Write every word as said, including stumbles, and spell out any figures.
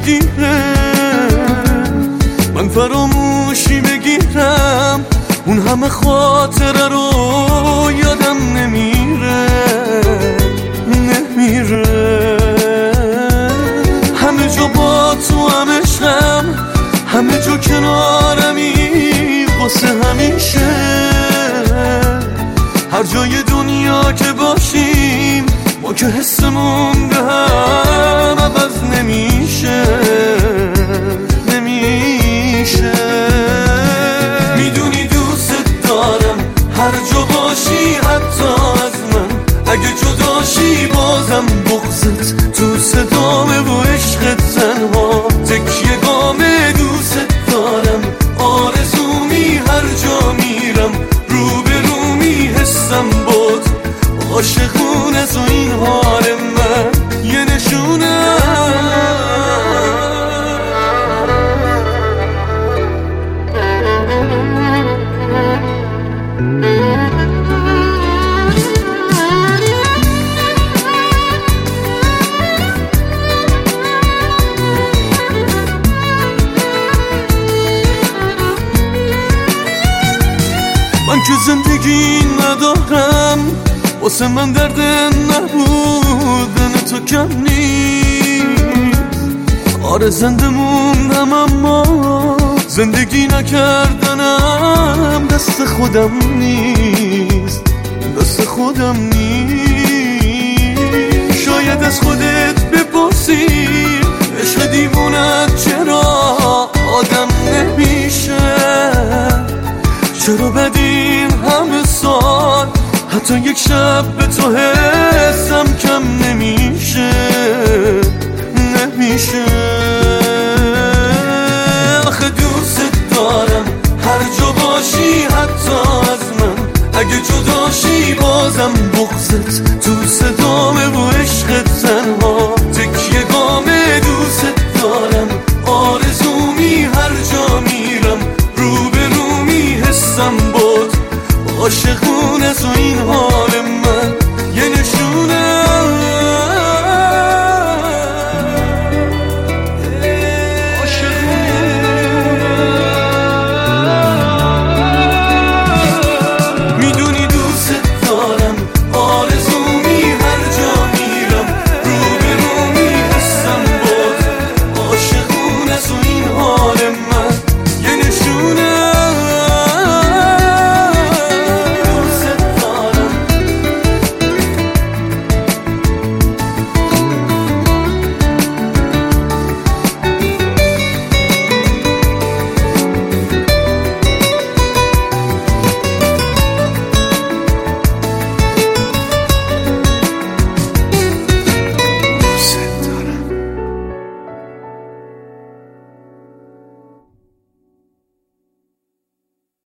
بگیره، من فراموشی بگیرم، اون همه خاطره رو یادم نمیره نمیره. همه جا با تو همشم، همه جا کنارمی واسه همیشه. هر جای دنیا که باشیم ما که حسمون به هم عوض نمیشه نمیشه. میدونی دوست دارم هر جا باشی، حتی از من اگه جداشی بازم بغضت تو صدامه و عشقت تنها تکیه گامه. دوست دارم آرزومی هر جا میرم، رو به رو میحسم بود عاشقونه تو این حال من یه نشونه. من که زندگی ندارم، واسه من درد نبودن تو کم نیست. آره زنده موندم اما زندگی نکردنم دست خودم نیست دست خودم نیست. شاید از خودت بپرسی عشق دیوونت چرا آدم نمیشه، چرا بدین همه سال حتی یک شب به تو حسم کم نمیشه نمیشه. آخه دوست دارم هر جا باشی، حتی از من اگه جداشی بازم بغضت تو